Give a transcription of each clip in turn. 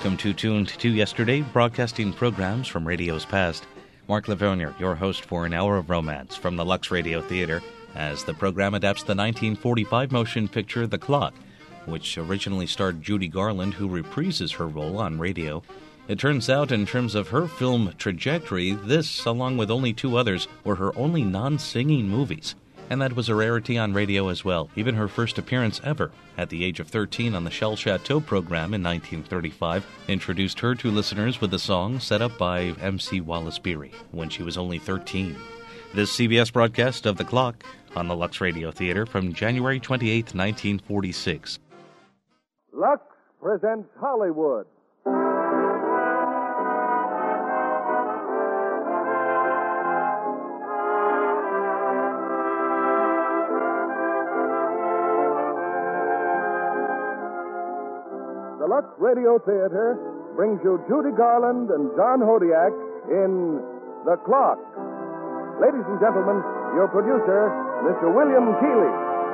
welcome to Tuned to Yesterday, broadcasting programs from radio's past. Mark Lavernier, your host for an hour of romance from the Lux Radio Theater, as the program adapts the 1945 motion picture The Clock, which originally starred Judy Garland, who reprises her role on radio. It turns out, in terms of her film trajectory, this, along with only two others, were her only non-singing movies. And that was a rarity on radio as well. Even her first appearance ever, at the age of 13 on the Shell Chateau program in 1935, introduced her to listeners with a song set up by M.C. Wallace Beery when she was only 13. This CBS broadcast of The Clock on the Lux Radio Theater from January 28, 1946. Lux presents Hollywood. The Lux Radio Theater brings you Judy Garland and John Hodiak in The Clock. Ladies and gentlemen, your producer, Mr. William Keighley.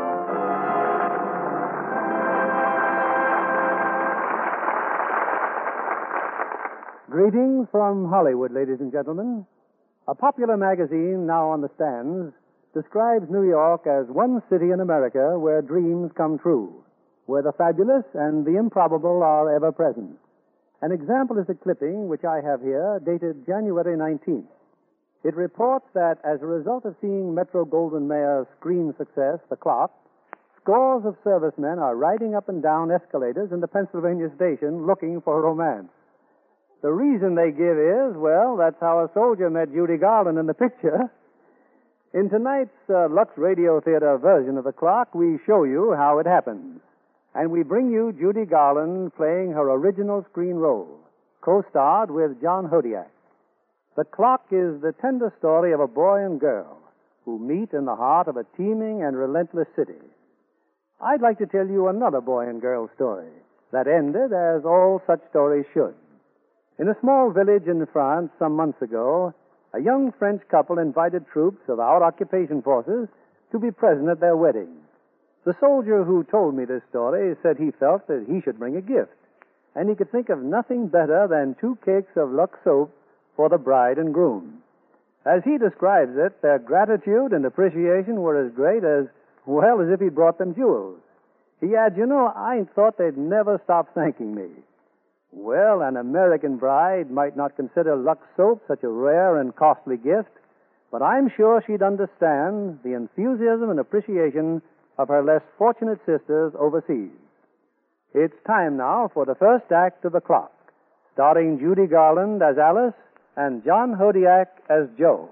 Greetings from Hollywood, ladies and gentlemen. A popular magazine now on the stands describes New York as one city in America where dreams come true, where the fabulous and the improbable are ever present. An example is a clipping which I have here, dated January 19th. It reports that as a result of seeing Metro-Goldwyn-Mayer's screen success, The Clock, scores of servicemen are riding up and down escalators in the Pennsylvania station looking for romance. The reason they give is, well, that's how a soldier met Judy Garland in the picture. In tonight's Lux Radio Theater version of The Clock, we show you how it happens. And we bring you Judy Garland playing her original screen role, co-starred with John Hodiak. The Clock is the tender story of a boy and girl who meet in the heart of a teeming and relentless city. I'd like to tell you another boy and girl story that ended as all such stories should. In a small village in France some months ago, a young French couple invited troops of our occupation forces to be present at their wedding. The soldier who told me this story said he felt that he should bring a gift, and he could think of nothing better than 2 cakes of Lux soap for the bride and groom. As he describes it, their gratitude and appreciation were as great as if he'd brought them jewels. He adds, I thought they'd never stop thanking me. Well, an American bride might not consider Lux soap such a rare and costly gift, but I'm sure she'd understand the enthusiasm and appreciation of her less fortunate sisters overseas. It's time now for the first act of The Clock, starring Judy Garland as Alice and John Hodiak as Joe.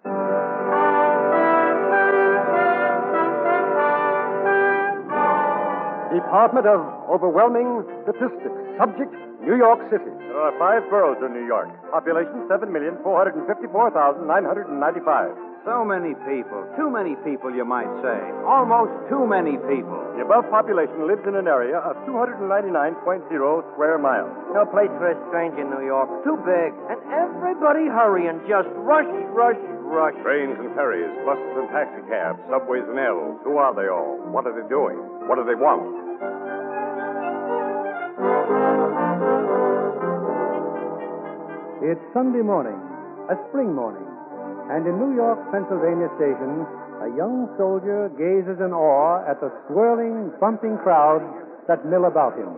Department of Overwhelming Statistics. Subject, New York City. There are 5 boroughs in New York. Population 7,454,995. So many people. Too many people, you might say. Almost too many people. The above population lives in an area of 299.0 square miles. No place for a stranger in New York. Too big. And everybody hurrying. Just rush, rush, rush. Trains and ferries, buses and taxicabs, subways and L's. Who are they all? What are they doing? What do they want? It's Sunday morning, a spring morning, and in New York, Pennsylvania station, a young soldier gazes in awe at the swirling, bumping crowds that mill about him.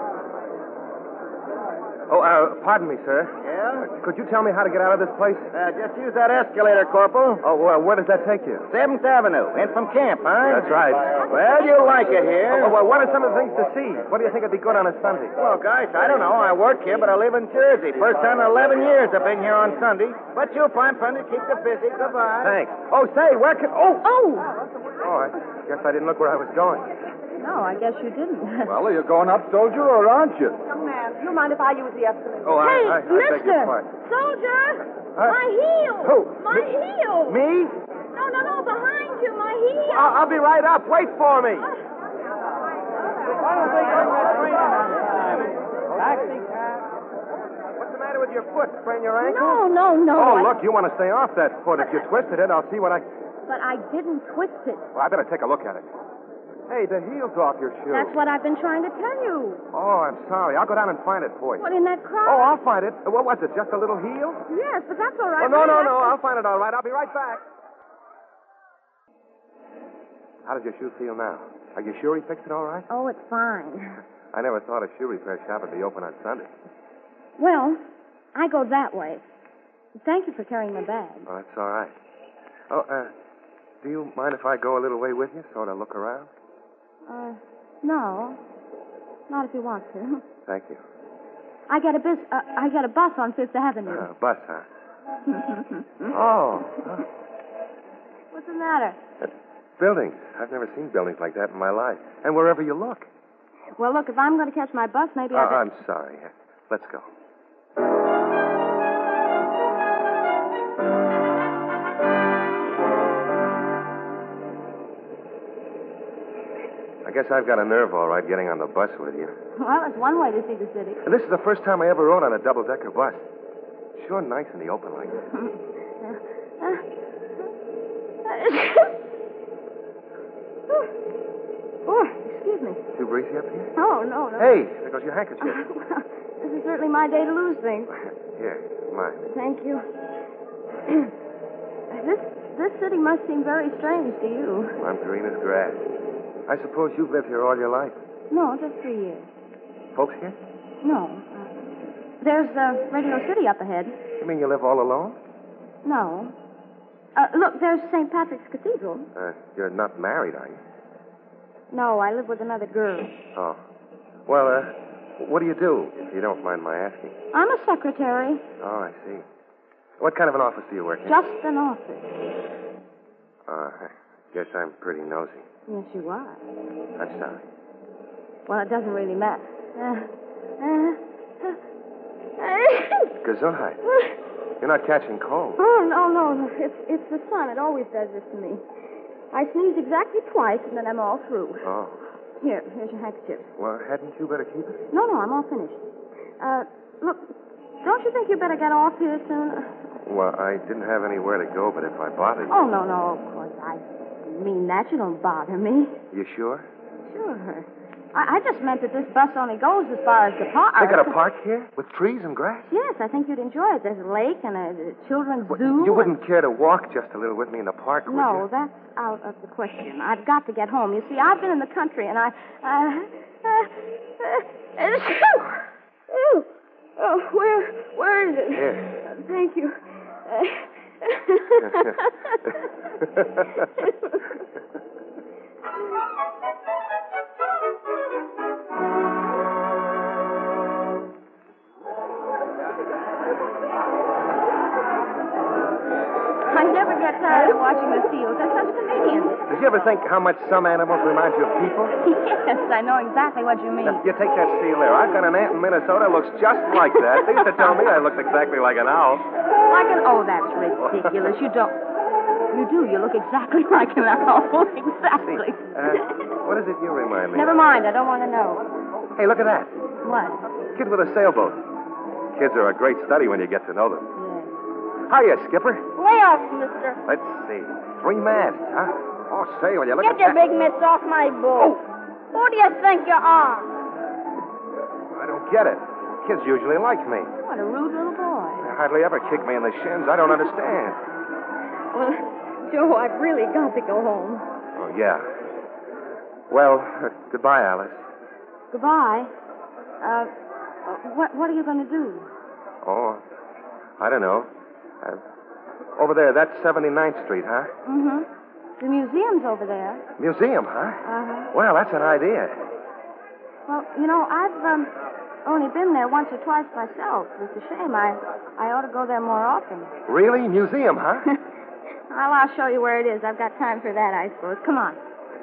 Oh, pardon me, sir. Yeah? Could you tell me how to get out of this place? Just use that escalator, Corporal. Oh, where does that take you? 7th Avenue. In from camp, huh? That's right. Well, you like it here. Well, what are some of the things to see? What do you think would be good on a Sunday? Well, gosh, I don't know. I work here, but I live in Jersey. First time in 11 years I've been here on Sunday. But you'll find plenty to keep you busy. Goodbye. Thanks. Oh, say, where can... Oh, Oh! I guess I didn't look where I was going. No, I guess you didn't. Well, are you going up, soldier, or aren't you? Young man, do you mind if I use the escalator? Oh, I beg your mister! pardon. Soldier! My heel! Who? My heel! Me? No, behind you, my heel! I'll be right up. Wait for me. What's the matter with your foot? Sprain your ankle? No. Oh, look, you want to stay off that foot. If you twisted it, I'll see what I... But I didn't twist it. Well, I better take a look at it. Hey, the heel's off your shoe. That's what I've been trying to tell you. Oh, I'm sorry. I'll go down and find it for you. What, in that crowd? Oh, I'll find it. What was it, just a little heel? Yes, but that's all right. Oh, no. That's- I'll find it all right. I'll be right back. How does your shoe feel now? Are you sure he fixed it all right? Oh, it's fine. I never thought a shoe repair shop would be open on Sunday. Well, I go that way. Thank you for carrying my bag. Oh, that's all right. Oh, do you mind if I go a little way with you, sort of look around? No. Not if you want to. Thank you. I get a bus on Fifth Avenue. Bus, huh? Oh. What's the matter? Buildings. I've never seen buildings like that in my life. And wherever you look. Well, look, if I'm going to catch my bus, maybe I better... I'm sorry. Let's go. I guess I've got a nerve, all right, getting on the bus with you. Well, it's one way to see the city. And this is the first time I ever rode on a double-decker bus. Sure nice in the open like this. Oh, excuse me. Too breezy up here? Oh, no. Hey, there goes your handkerchief. Well, this is certainly my day to lose things. Here, mine. Thank you. This city must seem very strange to you. I'm green as grass. I suppose you've lived here all your life. No, just 3 years. Folks here? No. There's Radio City up ahead. You mean you live all alone? No. Look, there's St. Patrick's Cathedral. You're not married, are you? No, I live with another girl. Oh. Well, what do you do, if you don't mind my asking? I'm a secretary. Oh, I see. What kind of an office do you work in? Just an office. I guess I'm pretty nosy. Yes, you are. I'm sorry. Well, it doesn't really matter. Gesundheit. You're not catching cold. Oh, no. It's the sun. It always does this to me. I sneeze exactly twice, and then I'm all through. Oh. Here's your handkerchief. Well, hadn't you better keep it? No, I'm all finished. Look, don't you think you better get off here soon? Well, I didn't have anywhere to go, but if I bothered you... Oh, no, of course. I mean that. You don't bother me. You sure? Sure. I just meant that this bus only goes as far as the park. They got a park here with trees and grass? Yes, I think you'd enjoy it. There's a lake and a children's zoo. You wouldn't care to walk just a little with me in the park, would you? No, that's out of the question. I've got to get home. You see, I've been in the country, and where is it? Here. Thank you. I never get tired of watching the seals. They're such comedians. Did you ever think how much some animals remind you of people? Yes, I know exactly what you mean. Now, you take that seal there. I've got an aunt in Minnesota who looks just like that. They used to tell me I looked exactly like an owl. Oh, that's ridiculous. You don't. You do. You look exactly like an owl. Exactly. What is it you remind me Never of? mind. I don't want to know. Hey, look at that. What? Kid with a sailboat. Kids are a great study when you get to know them. Yes. Hiya, Skipper. Lay off, mister. Let's see. 3 masts, huh? Oh, say, will you look Get at your that? big mitts off my boat. Who do you think you are? I don't get it. Kids usually like me. What a rude little boy. They hardly ever kick me in the shins. I don't understand. Well, Joe, I've really got to go home. Oh, yeah. Well, goodbye, Alice. Goodbye. What are you going to do? Oh, I don't know. Over there, that's 79th Street, huh? Mm-hmm. The museum's over there. Museum, huh? Uh-huh. Well, that's an idea. Well, I've only been there once or twice myself. It's a shame. I ought to go there more often. Really? Museum, huh? Well, I'll show you where it is. I've got time for that, I suppose. Come on.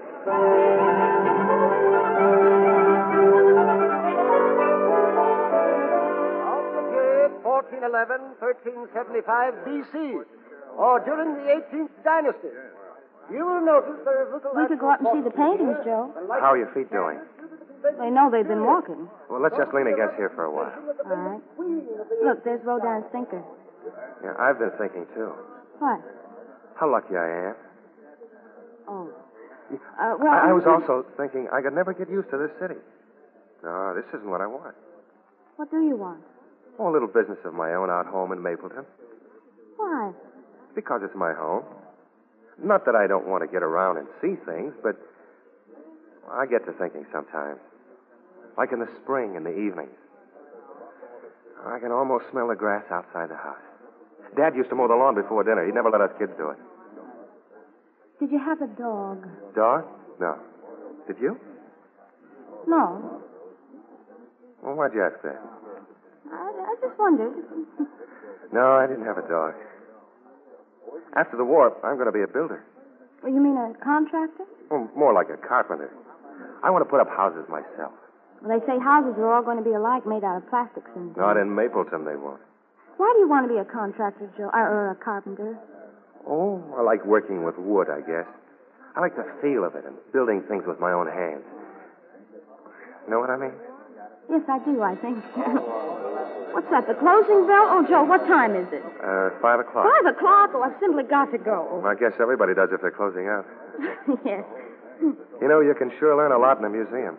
On the date 1411, 1375 B.C., or during the 18th dynasty. You will notice there is little... We could go up and see the paintings, Joe. How are your feet doing? They know they've been walking. Well, let's just lean against here for a while. All right. Look, there's Rodin's Thinker. Yeah, I've been thinking, too. What? How lucky I am. Oh. Well, I was also thinking I could never get used to this city. No, this isn't what I want. What do you want? Oh, a little business of my own out home in Mapleton. Why? Because it's my home. Not that I don't want to get around and see things, but I get to thinking sometimes. Like in the spring in the evenings. I can almost smell the grass outside the house. Dad used to mow the lawn before dinner. He never let us kids do it. Did you have a dog? Dog? No. Did you? No. Well, why'd you ask that? I just wondered. No, I didn't have a dog. After the war, I'm going to be a builder. Well, you mean a contractor? Well, more like a carpenter. I want to put up houses myself. Well, they say houses are all going to be alike, made out of plastics and... Not in Mapleton, they won't. Why do you want to be a contractor, Joe, or a carpenter? Oh, I like working with wood, I guess. I like the feel of it and building things with my own hands. Know what I mean? Yes, I do, I think. What's that, the closing bell? Oh, Joe, what time is it? 5 o'clock. 5 o'clock? Oh, I've simply got to go. Well, I guess everybody does if they're closing out. Yes. You know, you can sure learn a lot in a museum.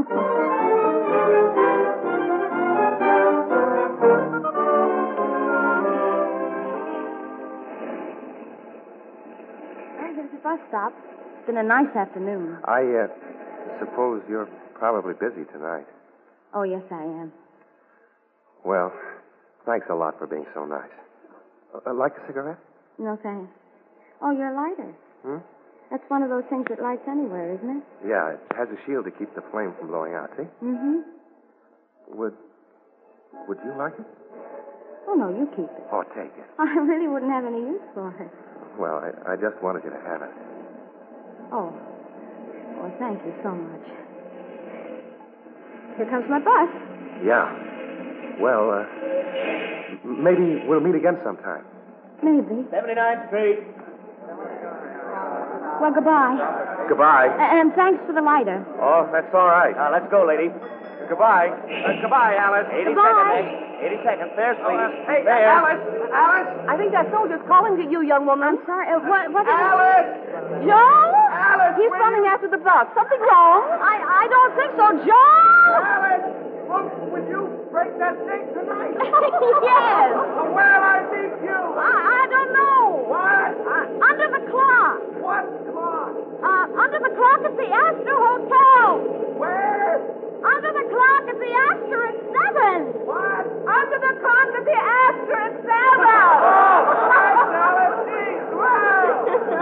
Here's the bus stop. It's been a nice afternoon. I suppose you're probably busy tonight. Oh, yes, I am. Well, thanks a lot for being so nice. Like a cigarette? No, thanks. Oh, your lighter. Hmm? That's one of those things that lights anywhere, isn't it? Yeah, it has a shield to keep the flame from blowing out, see? Mm-hmm. Would you like it? Oh, no, you keep it. Oh, take it. I really wouldn't have any use for it. Well, I just wanted you to have it. Oh. Well, thank you so much. Here comes my bus. Yeah. Well, maybe we'll meet again sometime. Maybe. 79th Street. Well, goodbye. Goodbye. And thanks for the lighter. Oh, that's all right. Let's go, lady. Goodbye. Goodbye, Alice. 80 Goodbye. Seconds, 80 seconds. Fares, please. Hey, Fares. Alice! I think that soldier's calling to you, young woman. I'm sorry. What is Alice! it? Joe? Alice! He's running after the bus. Something wrong? I don't think so, Joe! Alice! Will you break that date tonight? Yes. Where'll I meet you? I don't know. What? Under the clock. What clock? Under the clock at the Astor Hotel. Where? Under the clock at the Astor at 7. What? Under the clock at the Astor at 7. Oh, thanks, Alice. Geez, wow.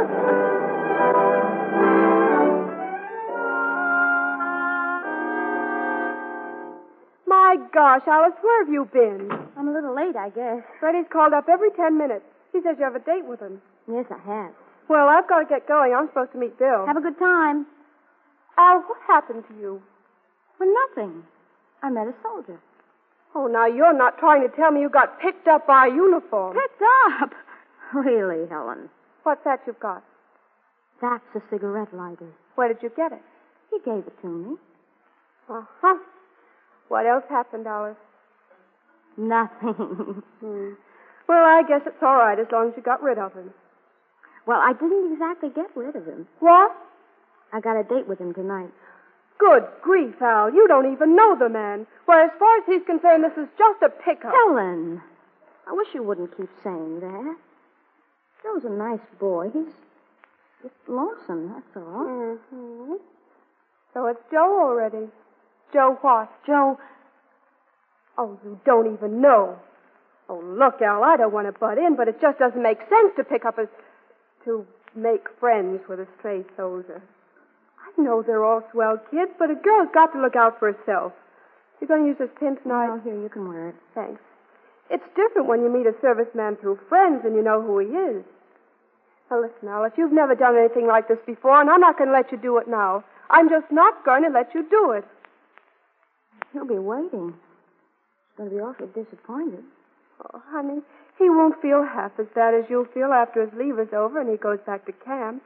My gosh, Alice, where have you been? I'm a little late, I guess. Freddie's called up every 10 minutes. He says you have a date with him. Yes, I have. Well, I've got to get going. I'm supposed to meet Bill. Have a good time. Al, what happened to you? Well, nothing. I met a soldier. Oh, now you're not trying to tell me you got picked up by a uniform. Picked up? Really, Helen? What's that you've got? That's a cigarette lighter. Where did you get it? He gave it to me. Uh-huh. What else happened, Alice? Nothing. Well, I guess it's all right as long as you got rid of him. Well, I didn't exactly get rid of him. What? I got a date with him tonight. Good grief, Al. You don't even know the man. Well, as far as he's concerned, this is just a pickup. Helen, I wish you wouldn't keep saying that. Joe's a nice boy. He's just lonesome, that's all. Mm-hmm. So it's Joe already. Joe what? Joe... Oh, you don't even know. Oh, look, Al, I don't want to butt in, but it just doesn't make sense to pick up to make friends with a stray soldier. I know they're all swell kids, but a girl's got to look out for herself. You're going to use this pin tonight? Oh, here, you can wear it. Thanks. It's different when you meet a serviceman through friends and you know who he is. Now, listen, Alice, you've never done anything like this before, and I'm not going to let you do it now. I'm just not going to let you do it. He'll be waiting. He's going to be awfully disappointed. Oh, honey, he won't feel half as bad as you'll feel after his leave is over and he goes back to camp.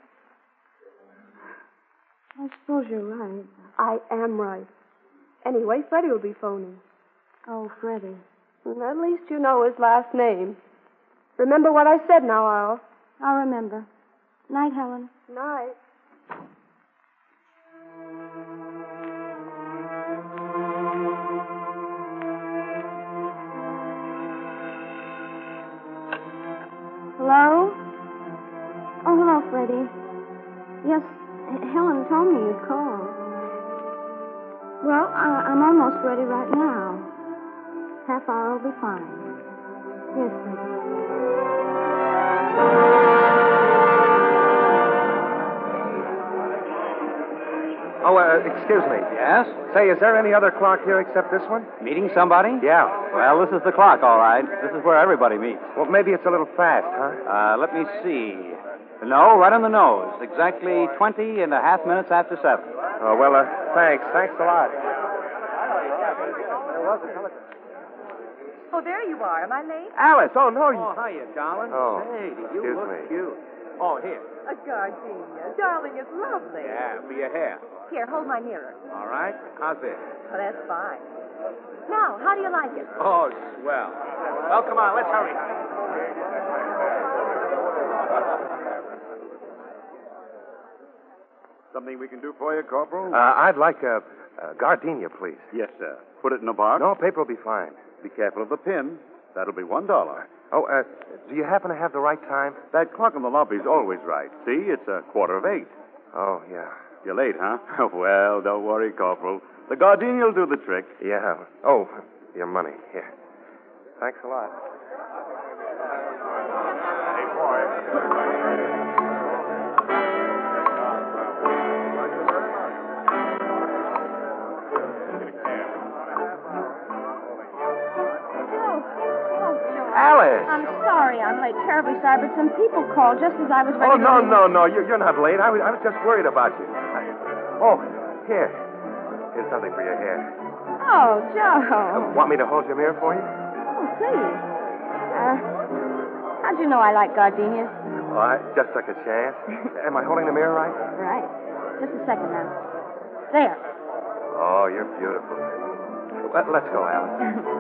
I suppose you're right. I am right. Anyway, Freddie will be phoning. Oh, Freddie. At least you know his last name. Remember what I said now, Al. I'll remember. Night, Helen. Night. Well, I'm almost ready right now. Half hour will be fine. Yes, Freddie. Oh, excuse me. Yes? Say, is there any other clock here except this one? Meeting somebody? Yeah. Well, this is the clock, all right. This is where everybody meets. Well, maybe it's a little fast, huh? Let me see. No, right on the nose. Exactly 20 and a half minutes after 7. Oh, well, thanks. Thanks a lot. Oh, there you are. Am I late? Alice, oh, no. Oh, hiya, darling. Oh, Say, you excuse look me. cute. Oh, here. A gardenia. Darling, it's lovely. Yeah, for your hair. Here, hold my mirror. All right. How's this? Oh, that's fine. Now, how do you like it? Oh, swell. Well, come on, let's hurry. Something we can do for you, Corporal? I'd like a gardenia, please. Yes, sir. Put it in a box. No, paper will be fine. Be careful of the pin. That'll be $1. Oh, do you happen to have the right time? That clock in the lobby's always right. See, it's 7:45. Oh, yeah. You're late, huh? Well, don't worry, Corporal. The gardenia will do the trick. Yeah. Oh, your money. Here. Thanks a lot. Hey, boy. Alice! I'm sorry I'm late. Terribly sorry, but some people called just as I was ready Oh, to... no. You're not late. I was just worried about you. Here. Here's something for your hair. Oh, Joe. Want me to hold your mirror for you? Oh, please. How'd you know I like gardenias? Oh, I just took a chance. Am I holding the mirror right? Right. Just a second now. There. Oh, you're beautiful. Well, let's go, Alice.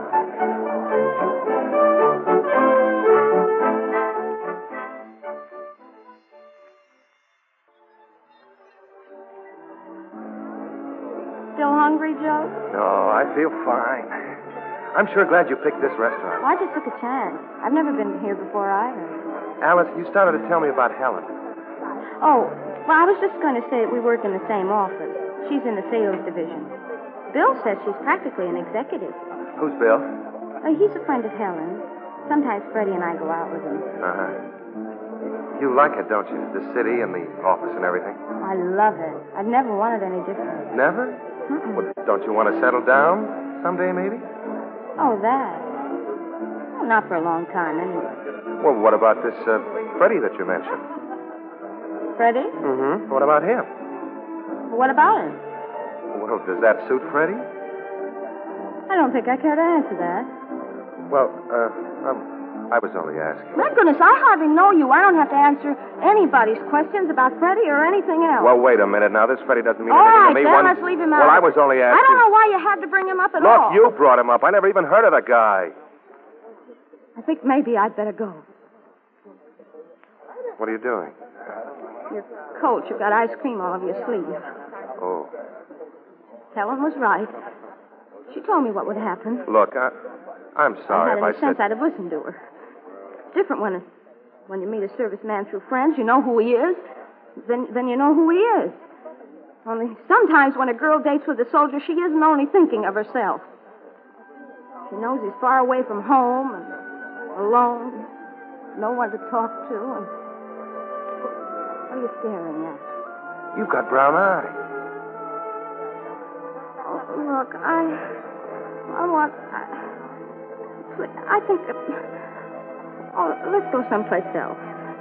Still hungry, Joe? No, I feel fine. I'm sure glad you picked this restaurant. Well, I just took a chance. I've never been here before either. Alice, you started to tell me about Helen. Oh, well, I was just going to say that we work in the same office. She's in the sales division. Bill says she's practically an executive. Who's Bill? He's a friend of Helen. Sometimes Freddie and I go out with him. Uh-huh. You like it, don't you? The city and the office and everything? I love it. I've never wanted any different. Never? Mm-mm. Well, don't you want to settle down someday, maybe? Oh, that? Well, not for a long time, anyway. Well, what about this Freddie that you mentioned? Freddie? Mm-hmm. What about him? What about him? Well, does that suit Freddie? I don't think I care to answer that. Well, I was only asking. My goodness, I hardly know you. I don't have to answer anybody's questions about Freddie or anything else. Well, wait a minute now. This Freddie doesn't mean all anything right, to me. then, let's leave him out. Well, I was only asking. I don't know why you had to bring him up at all. Look, you brought him up. I never even heard of the guy. I think maybe I'd better go. What are you doing? Your coat, you've got ice cream all over your sleeve. Oh. Helen was right. She told me what would happen. Look, I'm sorry if I said... sense I'd have listened to her. It's different when you meet a serviceman through friends. You know who he is. Then you know who he is. Only sometimes when a girl dates with a soldier, she isn't only thinking of herself. She knows he's far away from home and alone, no one to talk to. And what are you staring at? You've got brown eyes. Oh, look, I think that... Oh, let's go someplace else.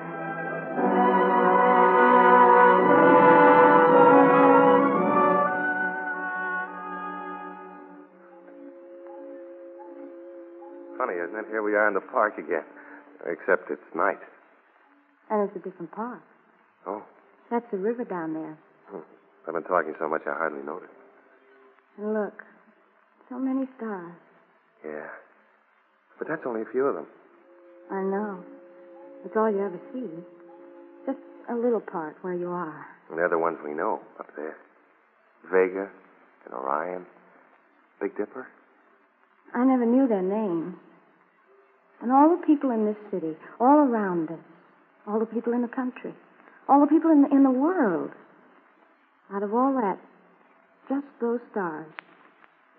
Funny, isn't it? Here we are in the park again. Except it's night. And it's a different park. Oh. That's the river down there. I've been talking so much I hardly noticed. And look, so many stars. Yeah. But that's only a few of them. I know. It's all you ever see. Just a little part where you are. And they're the ones we know up there. Vega and Orion. Big Dipper. I never knew their names. And all the people in this city, all around us, all the people in the country, all the people in the world. Out of all that, just those stars,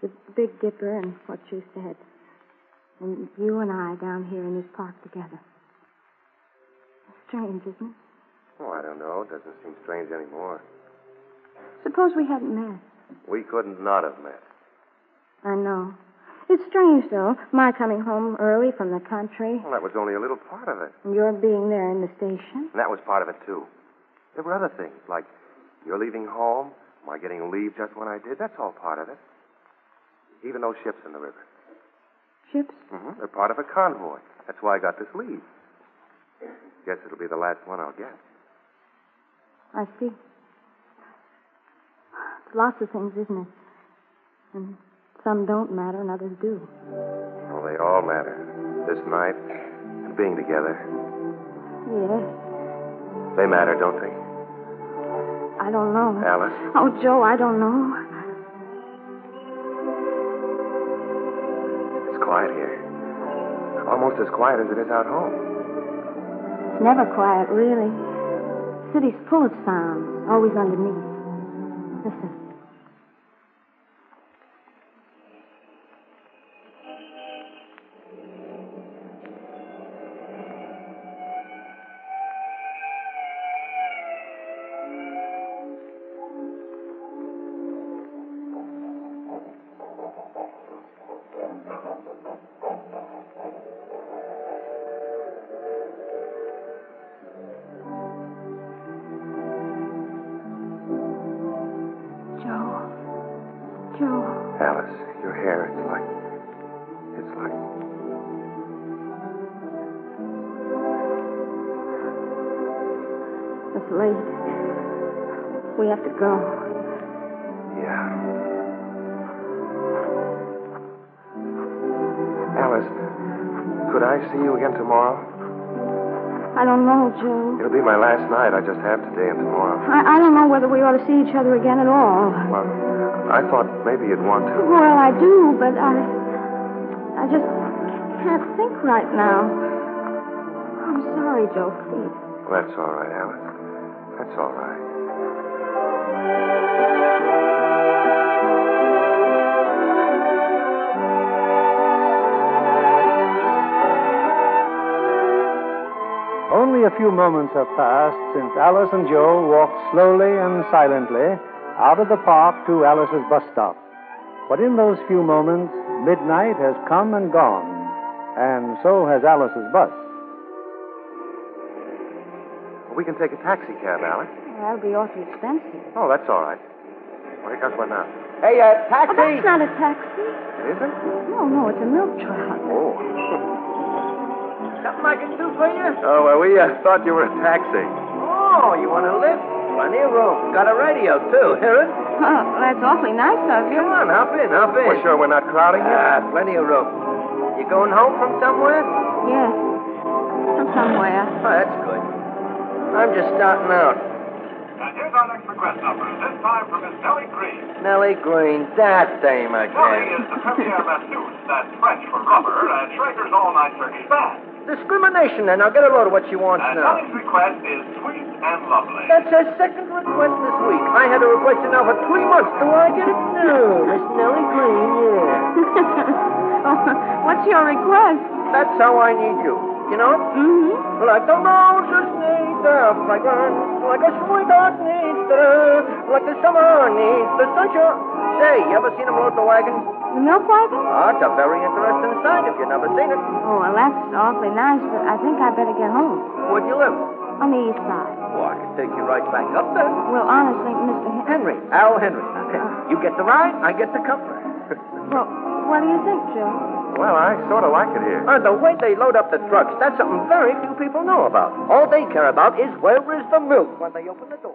The Big Dipper and what you said. And you and I down here in this park together. Strange, isn't it? Oh, I don't know. It doesn't seem strange anymore. Suppose we hadn't met. We couldn't not have met. I know. It's strange, though, my coming home early from the country. Well, that was only a little part of it. And your being there in the station. And that was part of it, too. There were other things, like your leaving home, my getting leave just when I did. That's all part of it. Even those ships in the river. Ships? Mm-hmm. They're part of a convoy. That's why I got this leave. Guess it'll be the last one I'll get. I see. It's lots of things, isn't it? And some don't matter and others do. Well, they all matter. This night and being together. Yes. They matter, don't they? I don't know. Alice? Oh, Joe, I don't know. It's quiet here. Almost as quiet as it is out home. It's never quiet, really. The city's full of sounds, always underneath. Listen. Alice, your hair, it's like... It's late. We have to go. Yeah. Alice, could I see you again tomorrow? I don't know, Joe. It'll be my last night. I just have today and tomorrow. I don't know whether we ought to see each other again at all. Well, I thought maybe you'd want to. Well, I do, but I just can't think right now. I'm sorry, Joe, please. Well, that's all right, Alice. That's all right. Only a few moments have passed since Alice and Joe walked slowly and silently out of the park to Alice's bus stop. But in those few moments, midnight has come and gone, and so has Alice's bus. We can take a taxi cab, Alice. Well, that'll be awfully expensive. Oh, that's all right. Well, here comes one now. Hey, taxi! Oh, that's not a taxi. It isn't? No, it's a milk truck. Oh. Something I can do for you? Oh, well, we thought you were a taxi. Oh, you want to lift? Plenty of room. Got a radio, too. Hear it? Oh, that's awfully nice of you. Come on, hop in. We're sure we're not crowding you? Plenty of room. You going home from somewhere? Yes. From somewhere. Oh, that's good. I'm just starting out. And here's our next request number. This time from Miss Nellie Green. Nellie Green, that dame again. Nellie is the premier masseuse. That's French for rubber, and Schrager's all-night Turkish band. Discrimination, then. I'll get her load of what she wants And now. Nellie's request is sweet and lovely. That's her second request this week. I had a request now for 3 months. Do I get it? No, Miss Nellie Green, yeah. Oh, what's your request? That's how I need you. You know? Mm-hmm. Like the roses need the fragrance, like a sweetheart needs like the summer needs the sunshine. Say, you ever seen them load the wagon? The milk wagon? Oh, it's a very interesting sight if you've never seen it. Oh, well, that's awfully nice, but I think I better get home. Where'd you live? On the east side. Oh, I can take you right back up there. Well, honestly, Mr. Henry, Al Henry. You get the ride, I get the comfort. Well, what do you think, Joe? Well, I sort of like it here. The way they load up the trucks, that's something very few people know about. All they care about is where is the milk when they open the door.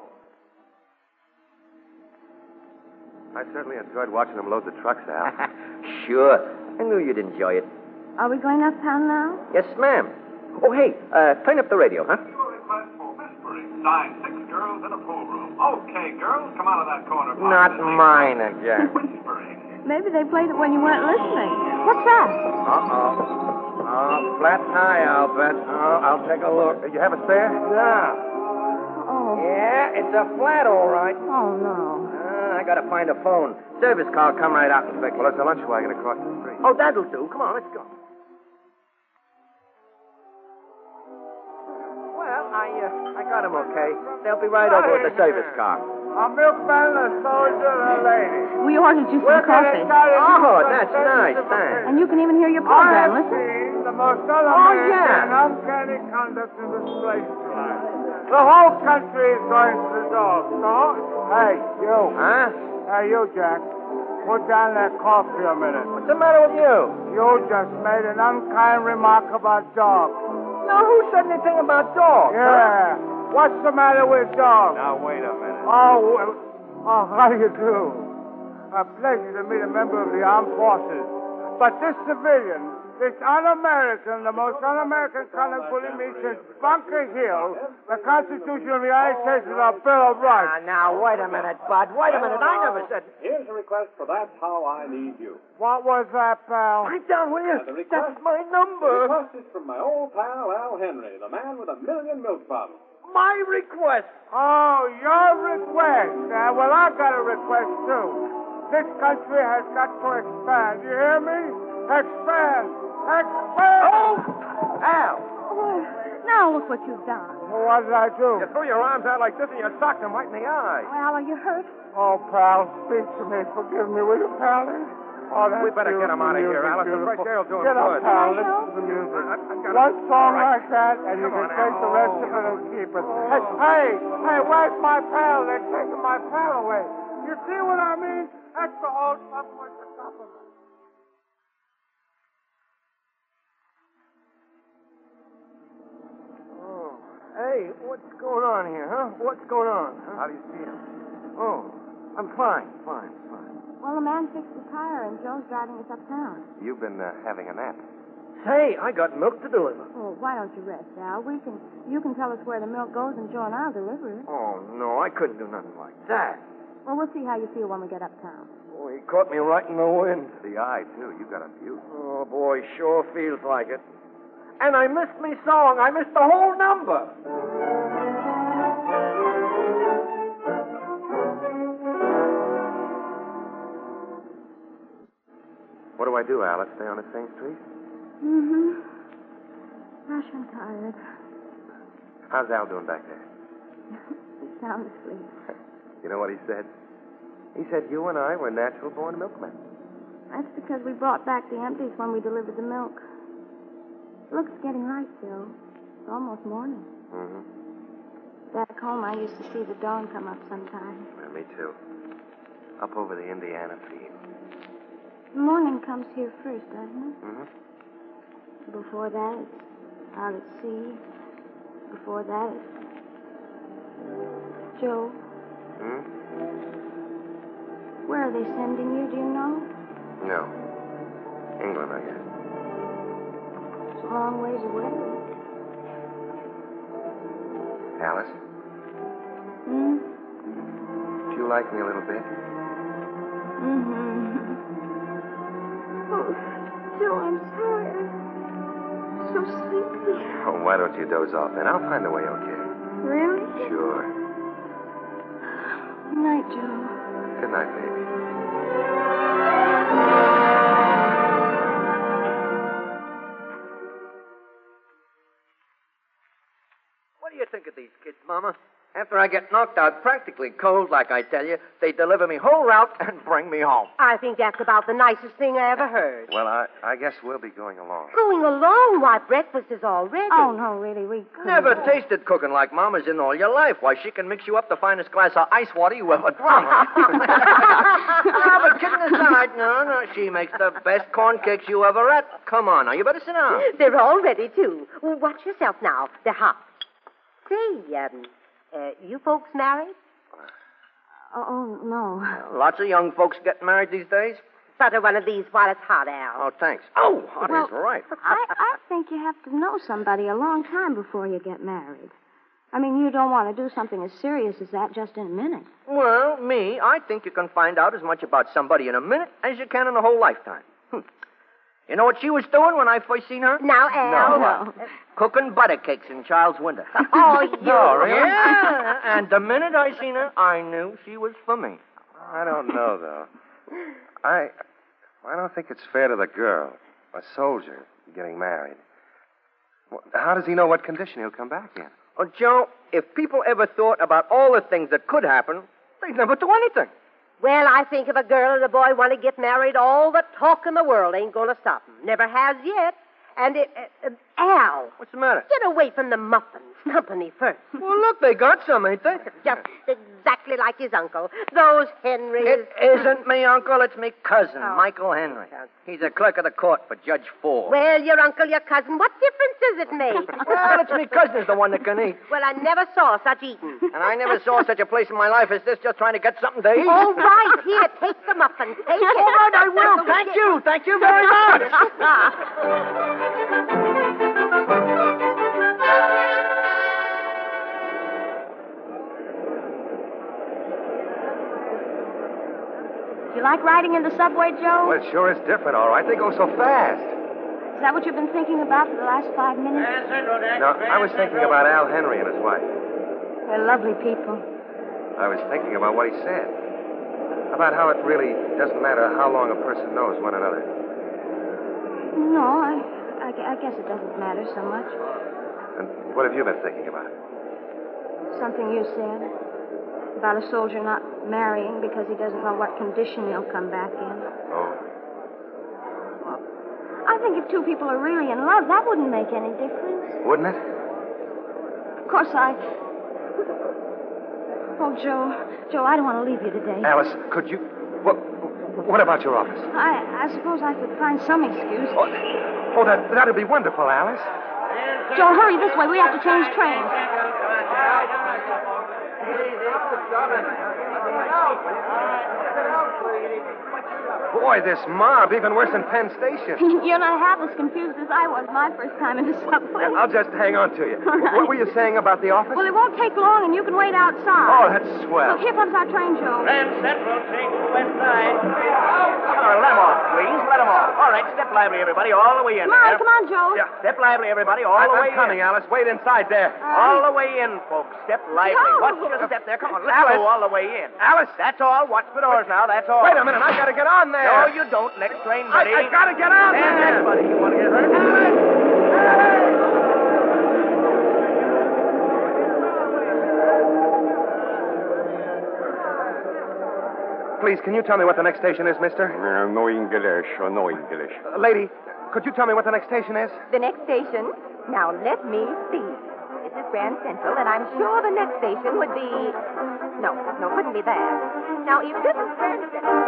I certainly enjoyed watching them load the trucks, Al. Sure. I knew you'd enjoy it. Are we going uptown now? Yes, ma'am. Oh, hey, turn up the radio, huh? Your request for whispering. Signed 6 girls in a pool room. Okay, girls, come out of that corner. Not mine again. Whispering. Maybe they played it when you weren't listening. What's that? Uh-oh. Oh, flat tire, I'll bet. Oh, I'll take a look. You have a spare? Yeah. Oh. Yeah, it's a flat, all right. Oh, no. I gotta find a phone. Service car will come right out and fix it. Well, there's a lunch wagon across the street. Oh, that'll do. Come on, let's go. Well, I got him okay. They'll be right over with the service car. A milkman, a soldier, and a lady. We ordered you some coffee. Oh, that's nice, thanks. And you can even hear your program. Listen. The most un-American, uncanny conduct in this place tonight. The whole country is going to the dogs. So, hey, you. Huh? Hey, you, Jack. Put down that coffee a minute. What's the matter with you? You just made an unkind remark about dogs. No, who said anything about dogs? Yeah. Huh? What's the matter with dogs? Now, wait a minute. Oh, how do you do? A pleasure to meet a member of the armed forces. But this civilian, this un-American, the most un-American conduct bully me since Bunker Hill, the Constitution of the United States is a Bill of Rights. Now, wait a minute, Bud. Wait a minute. I never said... Here's a request for That's How I Need You. What was that, pal? Pipe down, will you? That's my number. The request is from my old pal, Al Henry, the man with 1,000,000 milk bottles. My request. Oh, your request. Well, I got a request, too. This country has got to expand. You hear me? Expand. Expand. Oh! Al. Oh, now look what you've done. Well, what did I do? You threw your arms out like this and you socked him right in the eye. Al, are you hurt? Oh, pal, speak to me. Forgive me, will you, pal? Oh, that's We better get him out of here, Alice. The fresh air will do him good. Get good. up, pal. Listen to the music. One song like that, and you can take the rest of it and keep it. Hey, where's my pal? They're taking my pal away. You see what I mean? That's the whole trouble at the top of it. Oh, hey, what's going on here, huh? What's going on? Huh? How do you feel? Oh, I'm fine. Well, the man fixed the tire, and Joe's driving us uptown. You've been having a nap. Say, I got milk to deliver. Oh, why don't you rest, Al? You can tell us where the milk goes, and Joe and I'll deliver it. Oh, no, I couldn't do nothing like that. Well, we'll see how you feel when we get uptown. Oh, he caught me right in the wind. The eye, too. You got a view. Oh, boy, sure feels like it. And I missed me song. I missed the whole number. What do I do, Alice? Stay on the same street? Mm-hmm. Gosh, I'm tired. How's Al doing back there? He's sound asleep. You know what he said? He said you and I were natural-born milkmen. That's because we brought back the empties when we delivered the milk. Look, it's getting light, Joe. It's almost morning. Mm-hmm. Back home, I used to see the dawn come up sometimes. Yeah, me too. Up over the Indiana field. The morning comes here first, doesn't it? Mm-hmm. Before that, it's out at sea. Before that, it's... Joe, Hmm? where are they sending you, do you know? No. England, I guess. It's a long ways away. Alice, Hmm? do you like me a little bit? Mm-hmm. Oh, Joe, I'm tired. So sleepy. Oh, why don't you doze off then? I'll find a way, okay? Really? Sure. Good night, Joe. Good night, baby. What do you think of these kids, Mama? After I get knocked out practically cold, like I tell you, they deliver me whole route and bring me home. I think that's about the nicest thing I ever heard. Well, I guess we'll be going along. Going along? Why, breakfast is all ready. Oh, no, really, we couldn't. Never tasted cooking like Mama's in all your life. Why, she can mix you up the finest glass of ice water you ever drunk. No, but kidding aside, no, she makes the best corn cakes you ever ate. Come on, now, you better sit down. They're all ready, too. Watch yourself now. They're hot. Say, you folks married? Oh, no. Lots of young folks get married these days. Butter one of these while it's hot, Al. Oh, thanks. Oh, hot is right. I think you have to know somebody a long time before you get married. I mean, you don't want to do something as serious as that just in a minute. Well, me, I think you can find out as much about somebody in a minute as you can in a whole lifetime. You know what she was doing when I first seen her? Now, Al. No. Cooking butter cakes in Child's window. Oh, you. No, really? Yeah. And the minute I seen her, I knew she was for me. I don't know, though. I don't think it's fair to the girl, a soldier, getting married. How does he know what condition he'll come back in? Oh, Joe, if people ever thought about all the things that could happen, they'd never do anything. Well, I think if a girl and a boy want to get married, all the talk in the world ain't going to stop them. Never has yet. And Al. What's the matter? Get away from the muffins. Company first. Well, look, they got some, ain't they? Just exactly like his uncle. Those Henrys. It isn't me uncle, it's me cousin, Michael Henry. He's a clerk of the court for Judge Ford. Well, your uncle, your cousin, what difference does it make? Well, it's me cousin is the one that can eat. Well, I never saw such eating. And I never saw such a place in my life as this, just trying to get something to eat. All right, here, take the muffins. Take it. All right, I will. Thank you. Thank you very much. You like riding in the subway, Joe? Well, it sure is different, all right. They go so fast. Is that what you've been thinking about for the last 5 minutes? No, I was thinking about Al Henry and his wife. They're lovely people. I was thinking about what he said. About how it really doesn't matter how long a person knows one another. No, I guess it doesn't matter so much. And what have you been thinking about? Something you said. About a soldier not marrying because he doesn't know what condition he'll come back in. Oh. Well, I think if two people are really in love, that wouldn't make any difference. Wouldn't it? Of course, Oh, Joe, I don't want to leave you today. Alice, could you... What about your office? I suppose I could find some excuse. Oh, that'd be wonderful, Alice. Joe, hurry this way. We have to change trains. Boy, this mob, even worse than Penn Station. You're not half as confused as I was my first time in the subway. I'll just hang on to you. What were you saying about the office? Well, it won't take long, and you can wait outside. Oh, that's swell. Look, here comes our train, Joe. Grand Central takes the west side. Let him off, please. Let him off. All right, step lively, everybody, all the way in. Come on, Joe. Yeah, step lively, everybody, all the way in. I'm coming, Alice. Wait inside there. All the way in, folks. Step lively. Joe. Watch your step there. Come on, let's Alice. go all the way in. Alice. That's all. Watch the doors now. That's all. Wait a minute. I gotta get on there. No, you don't. Next train ready. I gotta get on there. Next, buddy. You want to get hurt? Please, can you tell me what the next station is, mister? No English. No English. Lady, could you tell me what the next station is? The next station? Now, let me see. This is Grand Central, and I'm sure the next station would be... No, it wouldn't be there. Now, if this is Grand Central...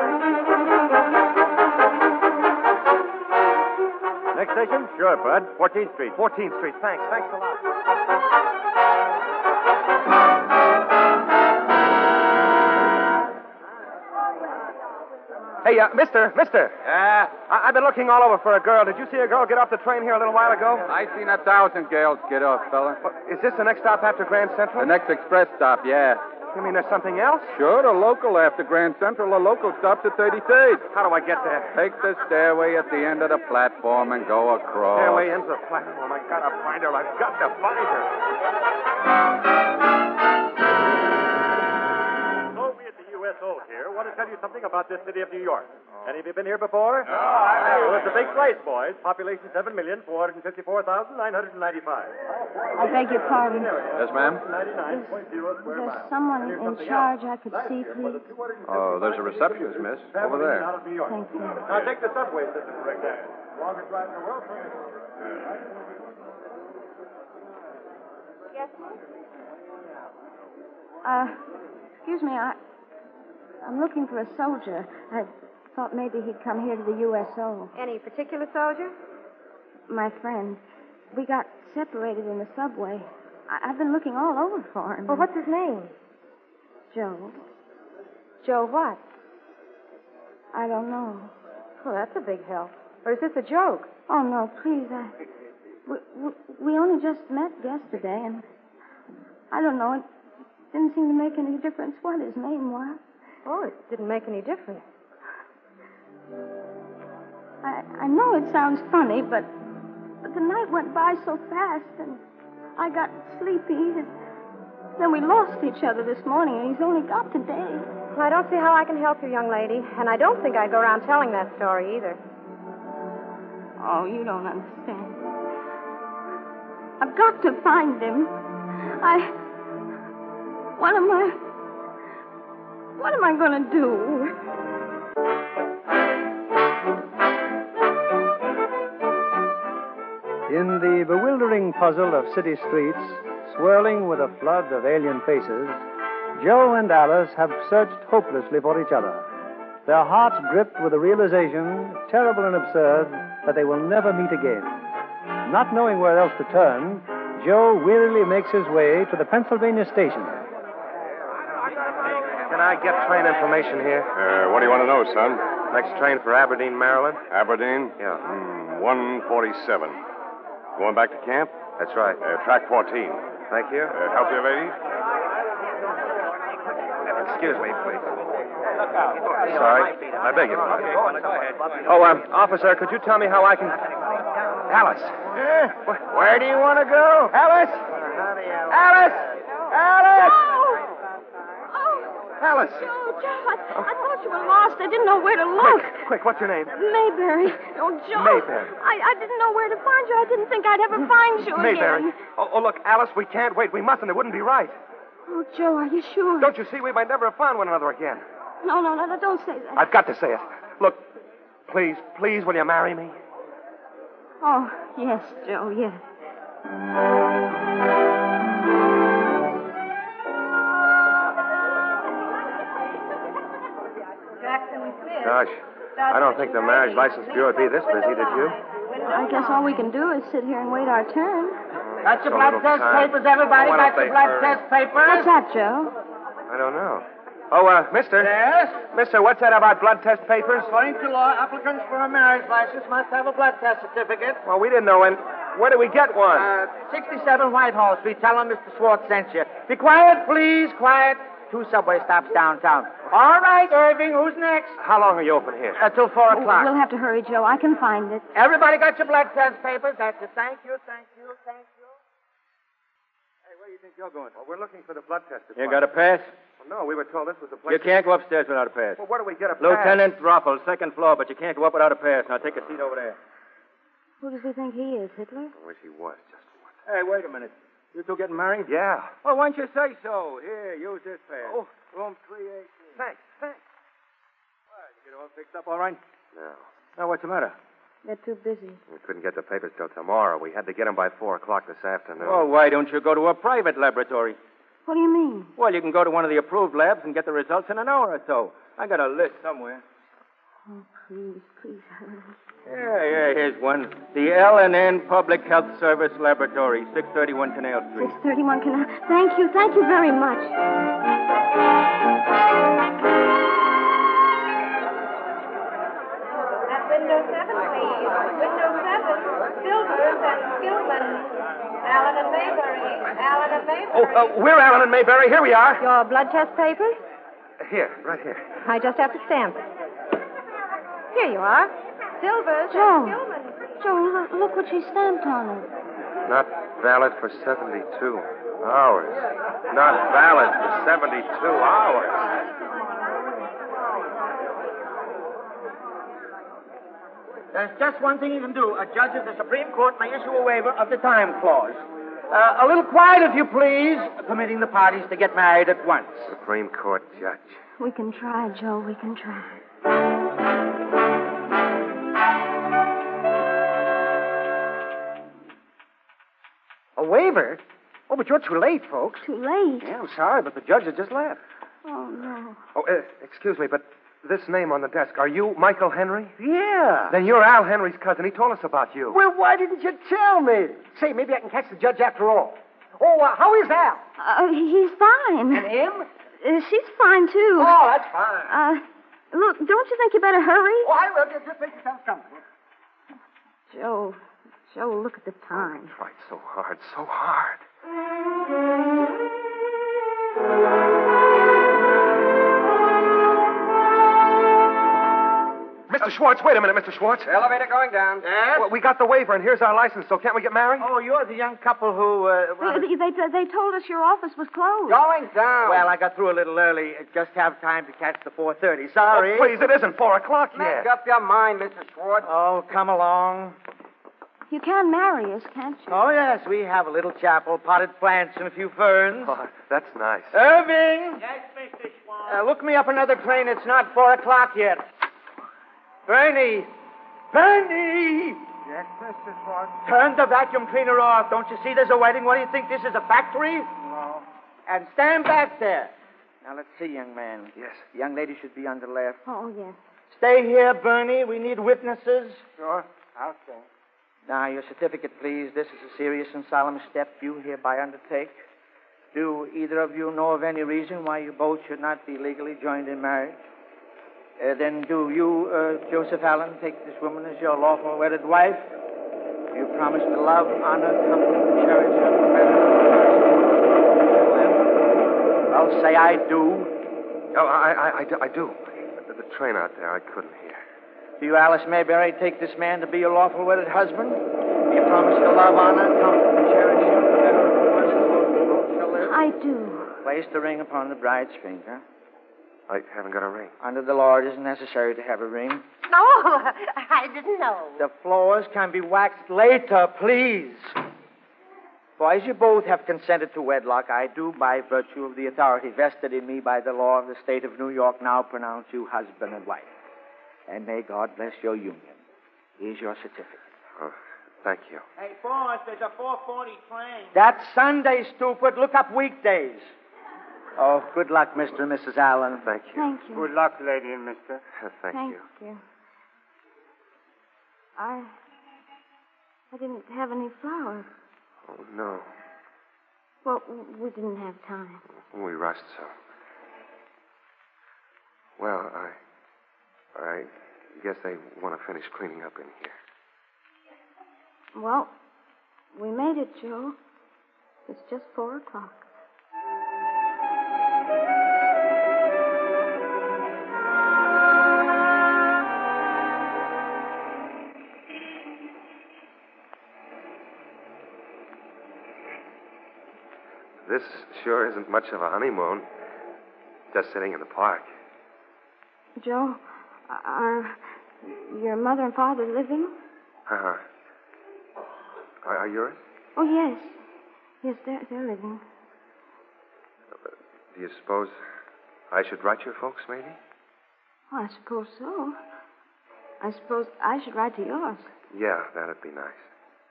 Next station? Sure, Bud. 14th Street. 14th Street. Thanks a lot. Hey, mister. I've been looking all over for a girl. Did you see a girl get off the train here a little while ago? I seen 1,000 girls get off, fella. Is this the next stop after Grand Central? The next express stop, yeah. You mean there's something else? Sure, the local after Grand Central. The local stops at 33rd. How do I get there? Take the stairway at the end of the platform and go across. Stairway into the platform. I gotta find her. I've got to find her. So we at the USO here want to tell you something about this city of New York. Any of you been here before? No, I haven't. Well, it's a big place, boys. Population 7,454,995. I beg your pardon. Yes, ma'am? Is there someone in charge I could see, please? Oh, there's a receptionist, miss. Over there. Thank you. Now take the subway system right there. Longest ride in the world. Yes, excuse me, I'm looking for a soldier. I thought maybe he'd come here to the USO. Any particular soldier? My friend. We got separated in the subway. I've been looking all over for him. Well, what's his name? Joe. Joe what? I don't know. Oh, that's a big help. Or is this a joke? Oh, no, please. We only just met yesterday, and I don't know. It didn't seem to make any difference what his name was. Oh, it didn't make any difference. I know it sounds funny, but the night went by so fast, and I got sleepy, and then we lost each other this morning, and he's only got today. I don't see how I can help you, young lady. And I don't think I'd go around telling that story either. Oh, you don't understand. I've got to find him. What am I going to do? In the bewildering puzzle of city streets, swirling with a flood of alien faces, Joe and Alice have searched hopelessly for each other. Their hearts gripped with the realization, terrible and absurd, that they will never meet again. Not knowing where else to turn, Joe wearily makes his way to the Pennsylvania station. Can I get train information here? What do you want to know, son? Next train for Aberdeen, Maryland? Aberdeen? Yeah. 147. Going back to camp? That's right. Track 14. Thank you. Help you, lady? Excuse me, please. Sorry. I beg your pardon. Oh, officer, could you tell me how I can... Alice. Where do you want to go? Alice! Alice! Alice! Alice! Joe, I thought you were lost. I didn't know where to look. Quick, what's your name? Mayberry. Oh, Joe. Mayberry. I didn't know where to find you. I didn't think I'd ever find you Mayberry. again. Oh, look, Alice, we can't wait. We mustn't. It wouldn't be right. Oh, Joe, are you sure? Don't you see? We might never have found one another again. No, don't say that. I've got to say it. Look, please, will you marry me? Oh, yes, Joe, yes. Gosh, I don't think the Marriage License Bureau would be this busy, did you? I guess all we can do is sit here and wait our turn. Got your blood test papers, everybody? Got your blood test papers? What's that, Joe? I don't know. Oh, mister. Yes? Mister, what's that about blood test papers? According to law, applicants for a marriage license must have a blood test certificate. Well, we didn't know when. Where did we get one? 67 Whitehall Street. Tell them Mr. Swartz sent you. Be quiet, please. Quiet. 2 subway stops downtown. All right, Irving. Who's next? How long are you open here? Till 4 o'clock. We'll have to hurry, Joe. I can find it. Everybody got your blood test papers? That's it. Thank you. Hey, where do you think you're going? Well, we're looking for the blood test. You got a pass? Well, no, we were told this was the place. You can't go upstairs without a pass. Well, where do we get a pass? Lieutenant Ruffles, 2nd floor, but you can't go up without a pass. Now take a seat over there. Who does he think he is, Hitler? I wish he was just one. Hey, wait a minute. You two getting married? Yeah. Well, why don't you say so? Here, use this pass. Oh. Room 318. Thanks. Well, you get all fixed up all right? No. Now, what's the matter? They're too busy. We couldn't get the papers till tomorrow. We had to get them by 4 o'clock this afternoon. Well, why don't you go to a private laboratory? What do you mean? Well, you can go to one of the approved labs and get the results in an hour or so. I got a list somewhere. Oh, please hurry. Yeah, here's one. The L&N Public Health Service Laboratory, 631 Canal Street. 631 Canal. Thank you very much. At window 7, please. Window 7, Silvers and Skillman. Allen and Mayberry. We're Allen and Mayberry. Here we are. Your blood test papers? Here, right here. I just have to stamp it. Here you are. Silvers Joe. and Skillman. Joe, look what she stamped on it. Not valid for 72 hours. Not valid for 72 hours. There's just one thing you can do. A judge of the Supreme Court may issue a waiver of the time clause. A little quiet, if you please, permitting the parties to get married at once. Supreme Court judge. We can try, Joe. We can try. A waiver? Oh, but you're too late, folks. Too late? Yeah, I'm sorry, but the judge has just left. Oh, no. Oh, excuse me, but this name on the desk, are you Michael Henry? Yeah. Then you're Al Henry's cousin. He told us about you. Well, why didn't you tell me? Say, maybe I can catch the judge after all. Oh, how is Al? He's fine. And him? She's fine, too. Oh, that's fine. Look, don't you think you better hurry? Oh, I will. Just make yourself comfortable. Joe, look at the time. Tried so hard, so hard. Mr. Schwartz, wait a minute, Mr. Schwartz. Elevator going down. Yes? Well, we got the waiver, and here's our license, so can't we get married? Oh, you're the young couple who... They told us your office was closed. Going down. Well, I got through a little early. Just have time to catch the 4:30. Sorry. Oh, please, it isn't 4 o'clock yet. Make up your mind, Mr. Schwartz. Oh, come along. You can marry us, can't you? Oh, yes, we have a little chapel, potted plants, and a few ferns. Oh, that's nice. Irving! Yes, Mr. Schwartz. Look me up another train. It's not 4 o'clock yet. Bernie! Bernie! Yes, Mr. Schwartz. Turn the vacuum cleaner off. Don't you see there's a wedding? What do you think? This is a factory? No. And stand back there. Now, let's see, young man. Yes. The young lady should be on the left. Oh, yes. Stay here, Bernie. We need witnesses. Sure. I'll stay. Now, your certificate, please. This is a serious and solemn step you hereby undertake. Do either of you know of any reason why you both should not be legally joined in marriage? Then do you, Joseph Allen, take this woman as your lawful wedded wife? Do you promise to love, honor, comfort, cherish her forever? Well, say I do. Oh, I do. The train out there, I couldn't hear. Do you, Alice Mayberry, take this man to be your lawful wedded husband? Do you promise to love, honor, comfort, and cherish him forever? I do. Place the ring upon the bride's finger. I haven't got a ring. Under the law, it isn't necessary to have a ring. No, I didn't know. The floors can be waxed later, please. Boys, you both have consented to wedlock. I do, by virtue of the authority vested in me by the law of the state of New York, now pronounce you husband and wife. And may God bless your union. Here's your certificate. Oh, thank you. Hey, boss, there's a 4:40 train. That's Sunday, stupid. Look up weekdays. Oh, good luck, Mr. and Mrs. Allen. Thank you. Thank you. Good luck, lady and mister. Thank you. I didn't have any flowers. Oh, no. Well, we didn't have time. We rushed so. Well, I guess they want to finish cleaning up in here. Well, we made it, Joe. It's just 4 o'clock. This sure isn't much of a honeymoon. Just sitting in the park. Joe, are your mother and father living? Uh-huh. Are yours? Oh, yes. Yes, they're living. Do you suppose I should write your folks, maybe? Oh, I suppose so. I suppose I should write to yours. Yeah, that'd be nice.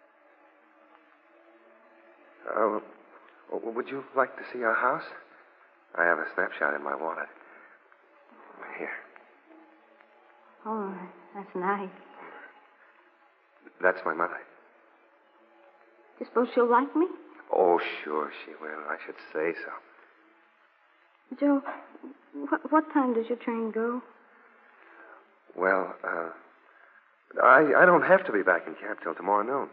Would you like to see our house? I have a snapshot in my wallet. Here. Oh, that's nice. That's my mother. You suppose she'll like me? Oh, sure she will. I should say so. Joe, what time does your train go? Well, I don't have to be back in camp till tomorrow noon.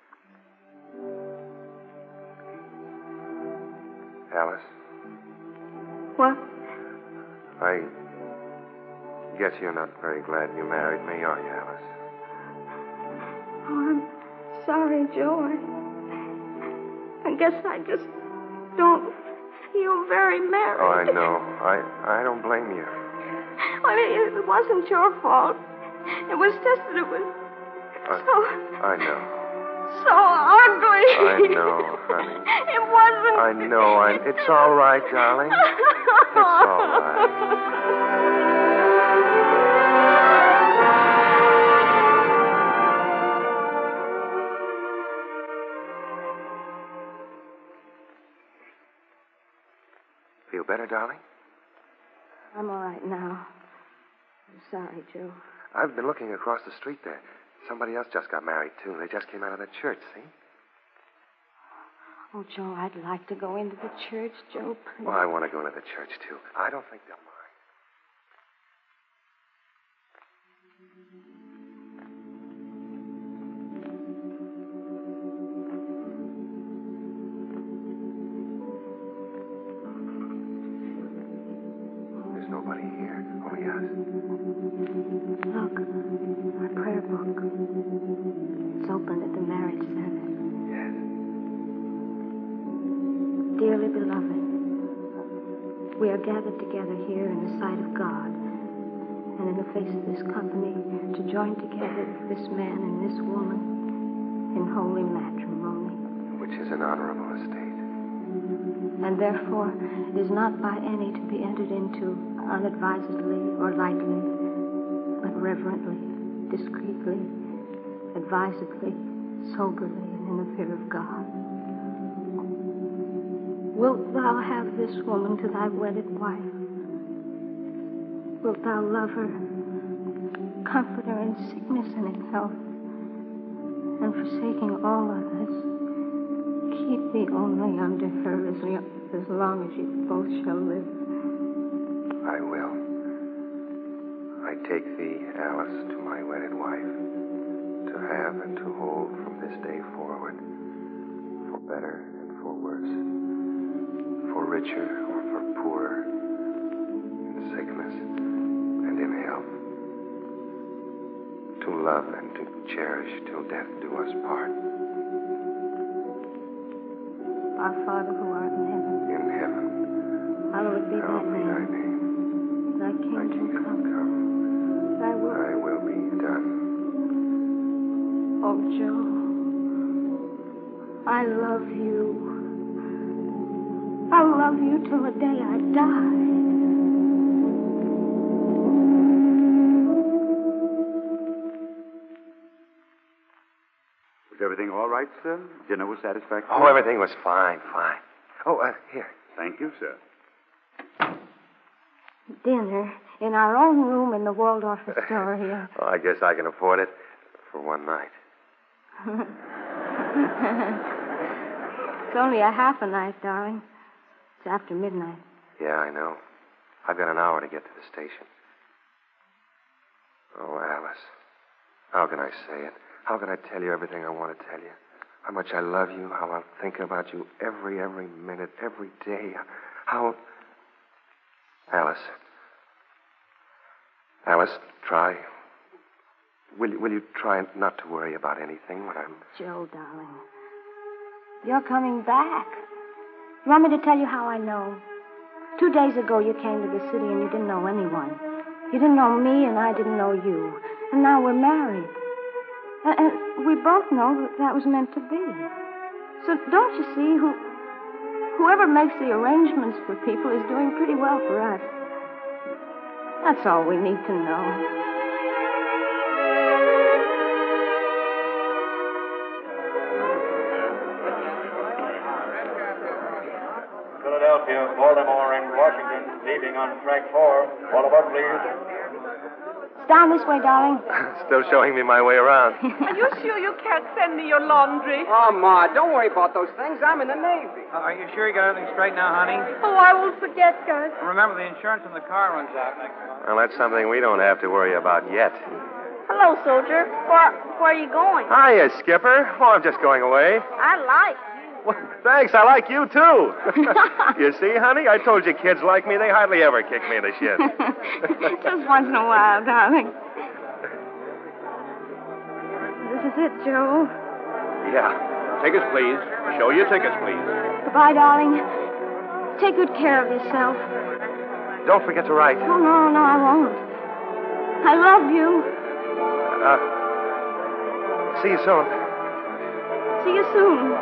Alice? What? I guess you're not very glad you married me, are you, Alice? Oh, I'm sorry, Joe. I guess I just don't feel very married. Oh, I know. I don't blame you. Well, it wasn't your fault. It was just that it was I know. so ugly. I know, honey. It wasn't. I know. It's all right, darling. It's all right. Feel better, darling? I'm all right now. I'm sorry, Joe. I've been looking across the street there. Somebody else just got married, too. They just came out of that church, see? Oh, Joe, I'd like to go into the church, Joe, please. Well, I want to go into the church, too. I don't think they'll mind. There's nobody here, only us. Look, gathered together here in the sight of God and in the face of this company to join together this man and this woman in holy matrimony. Which is an honorable estate. And therefore is not by any to be entered into unadvisedly or lightly, but reverently, discreetly, advisedly, soberly, and in the fear of God. Wilt thou have this woman to thy wedded wife? Wilt thou love her, comfort her in sickness and in health, and forsaking all others, keep thee only unto her as long as you both shall live? I will. I take thee, Alice, to my wedded wife, to have and to hold from this day forward, for better and for worse, for richer or for poorer, in sickness and in health, to love and to cherish till death do us part. Our Father who art in heaven. In heaven. Hallowed be thy name. Thy kingdom come. Thy will be done. Oh, Joe, I love you. I'll love you till the day I die. Was everything all right, sir? Dinner was satisfactory? Oh, everything was fine. Oh, here. Thank you, sir. Dinner in our own room in the Waldorf Astoria. Oh, I guess I can afford it for one night. It's only a half a night, darling. It's after midnight. Yeah, I know. I've got an hour to get to the station. Oh, Alice. How can I say it? How can I tell you everything I want to tell you? How much I love you, how I'll think about you every minute, every day. How... Alice, try. Will you try not to worry about anything when I'm... Joe, darling. You're coming back. You want me to tell you how I know? 2 days ago, you came to the city and you didn't know anyone. You didn't know me and I didn't know you. And now we're married. And we both know that was meant to be. So don't you see, whoever makes the arrangements for people is doing pretty well for us. That's all we need to know. Philadelphia, Baltimore, and Washington, leaving on track 4. All aboard, please. It's down this way, darling. Still showing me my way around. Are you sure you can't send me your laundry? Oh, Ma, don't worry about those things. I'm in the Navy. Are you sure you got everything straight now, honey? Oh, I won't forget, Gus. Remember, the insurance on the car runs out next month. Well, that's something we don't have to worry about yet. Hello, soldier. Where are you going? Hiya, Skipper. Oh, I'm just going away. I like. Well, thanks. I like you, too. You see, honey, I told you kids like me. They hardly ever kick me in the shin. Just once in a while, darling. This is it, Joe. Yeah. Tickets, please. Show your tickets, please. Goodbye, darling. Take good care of yourself. Don't forget to write. Oh, no, I won't. I love you. See you soon. See you soon.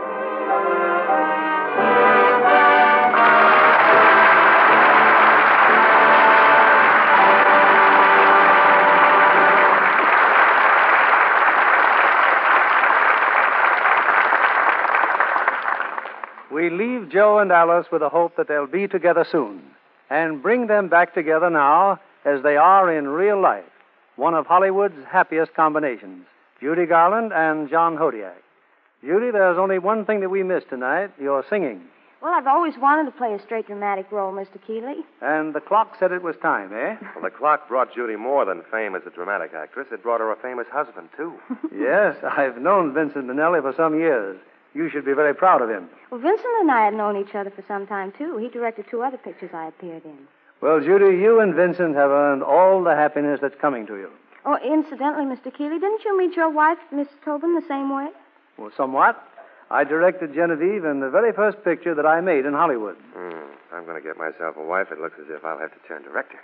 We leave Joe and Alice with the hope that they'll be together soon, and bring them back together now as they are in real life, one of Hollywood's happiest combinations, Judy Garland and John Hodiak. Judy, there's only one thing that we missed tonight, your singing. Well, I've always wanted to play a straight dramatic role, Mr. Keeley. And the clock said it was time, eh? Well, the clock brought Judy more than fame as a dramatic actress. It brought her a famous husband, too. Yes, I've known Vincent Minnelli for some years. You should be very proud of him. Well, Vincent and I had known each other for some time, too. He directed 2 other pictures I appeared in. Well, Judy, you and Vincent have earned all the happiness that's coming to you. Oh, incidentally, Mr. Keeley, didn't you meet your wife, Miss Tobin, the same way? Well, somewhat. I directed Genevieve in the very first picture that I made in Hollywood. I'm going to get myself a wife. It looks as if I'll have to turn director.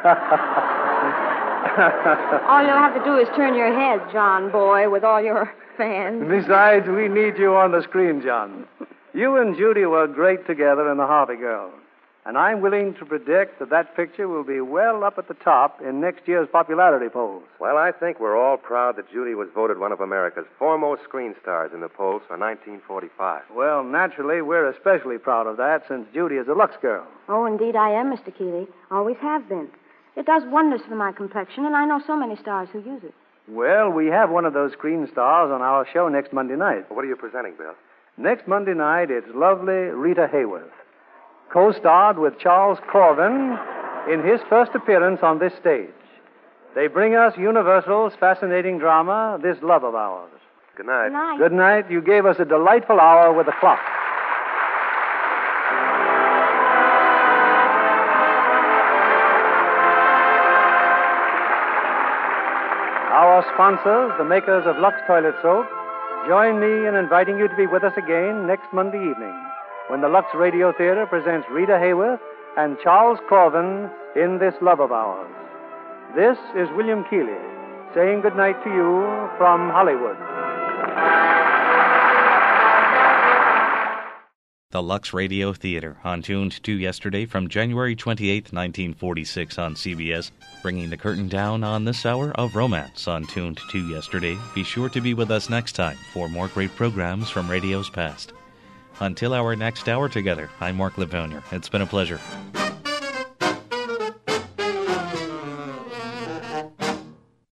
All you'll have to do is turn your head, John boy, with all your fans. Besides, we need you on the screen, John. You and Judy were great together in The Harvey Girls. And I'm willing to predict that picture will be well up at the top in next year's popularity polls. Well, I think we're all proud that Judy was voted one of America's foremost screen stars in the polls for 1945. Well, naturally, we're especially proud of that since Judy is a Lux girl. Oh, indeed I am, Mr. Keeley. Always have been. It does wonders for my complexion, and I know so many stars who use it. Well, we have one of those screen stars on our show next Monday night. What are you presenting, Bill? Next Monday night, it's lovely Rita Hayworth, co-starred with Charles Corvin in his first appearance on this stage. They bring us Universal's fascinating drama, This Love of Ours. Good night. Good night. Good night. You gave us a delightful hour with the clock. Our sponsors, the makers of Lux Toilet Soap, join me in inviting you to be with us again next Monday evening when the Lux Radio Theater presents Rita Hayworth and Charles Corvin in This Love of Ours. This is William Keeley saying good night to you from Hollywood. The Lux Radio Theater, on Tuned to Yesterday from January 28, 1946 on CBS, bringing the curtain down on this hour of romance on Tuned to Yesterday. Be sure to be with us next time for more great programs from radio's past. Until our next hour together, I'm Mark Livonia. It's been a pleasure.